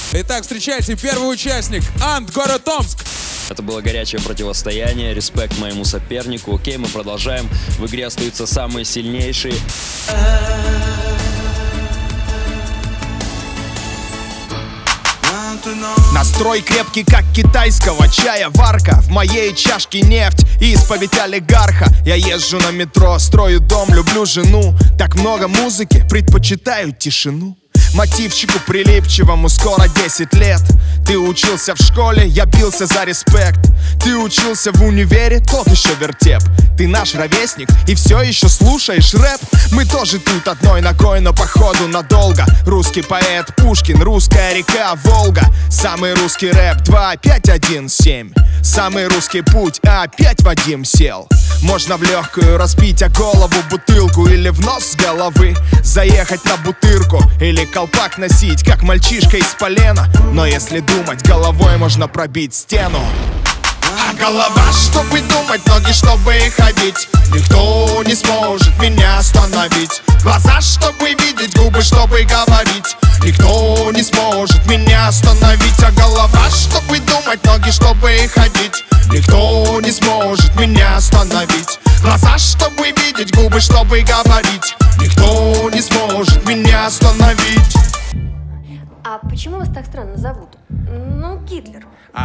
Итак, встречайте, первый участник, Ант, город Омск. Это было горячее противостояние, респект моему сопернику. Окей, мы продолжаем. В игре остаются самые сильнейшие. Настрой крепкий, как китайского чая варка. В моей чашке нефть, исповедь олигарха. Я езжу на метро, строю дом, люблю жену. Так много музыки, предпочитаю тишину. Мотивчику прилипчивому скоро 10 лет. Ты учился в школе, я бился за респект. Ты учился в универе, тот еще вертеп. Ты наш ровесник и все еще слушаешь рэп. Мы тоже тут одной ногой, но походу надолго. Русский поэт Пушкин, русская река Волга. Самый русский рэп 2517. Самый русский путь, а опять Вадим сел. Можно в легкую разбить о голову бутылку или в нос с головы заехать на бутырку или колпак носить, как мальчишка из полена. Но если думать, головой можно пробить стену. А голова, чтобы думать, ноги, чтобы ходить. Никто не сможет меня остановить. Глаза, чтобы видеть, губы, чтобы говорить. Никто не сможет меня остановить. А голова, чтобы думать, ноги, чтобы ходить. Никто не сможет меня остановить. Глаза, чтобы видеть, губы, чтобы говорить. Никто не сможет меня остановить. А почему вас так странно зовут? Ну, Гитлер.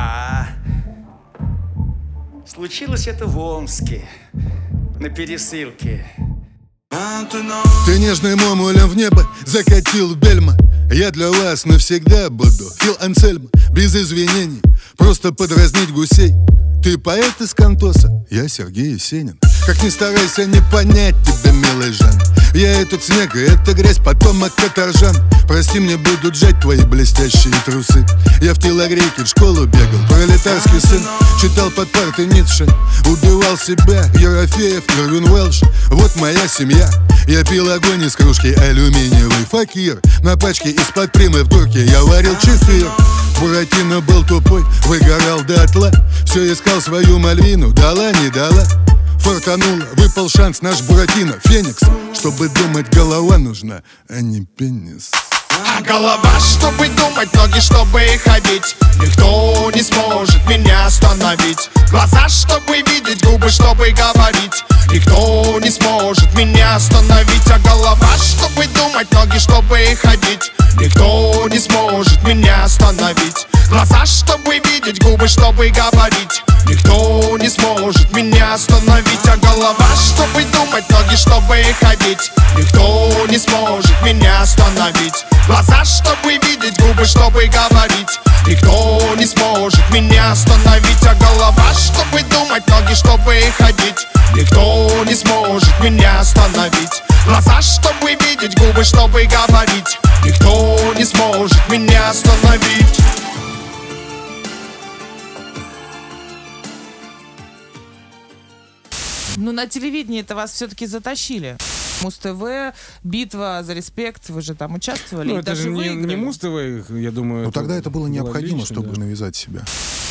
Случилось это в Омске, на пересылке. Ты нежным омулем в небо закатил бельма. Я для вас навсегда буду Фил Ансельм, без извинений, просто подразнить гусей. Ты поэт из Кантоса, я Сергей Есенин. Как ни старайся не понять тебя, милый Жан. Я этот снег, и эта грязь, потомок каторжан. Прости, мне будут жать твои блестящие трусы. Я в телогрейке в школу бегал, пролетарский сын. Читал под партой Ницше, убивал себя. Ерофеев, Ирвин Уэлш, вот моя семья. Я пил огонь из кружки алюминиевый. Факир, на пачке из-под примы в дурке я варил чефир. Буратино был тупой, выгорал дотла. Все искал свою Мальвину, дала, не дала. Фортануло, выпал шанс наш Буратино, Феникс. Чтобы думать, голова нужна, а не пенис. А голова, чтобы думать, ноги, чтобы ходить. Никто не сможет меня остановить. Глаза, чтобы видеть, губы, чтобы говорить. Никто не сможет меня остановить. А голова, чтобы думать, ноги, чтобы ходить. Никто не сможет меня остановить. Глаза, чтобы видеть, губы, чтобы говорить. Никто не сможет меня остановить. А голова, чтобы думать, ноги, чтобы ходить. Никто не сможет меня остановить. Глаза, чтобы видеть, губы, чтобы говорить. Никто не сможет меня остановить. А голова, чтобы думать, ноги, чтобы ходить. Никто не сможет меня остановить. Глаза, чтобы видеть, губы, чтобы говорить. Никто не сможет меня остановить. Ну, на телевидении-то вас все-таки затащили. Муз-ТВ, битва за респект, вы же там участвовали. Ну, и это даже же не выиграли. Муз-ТВ, я думаю. Но тогда это было необходимо, логично, чтобы да. навязать себя.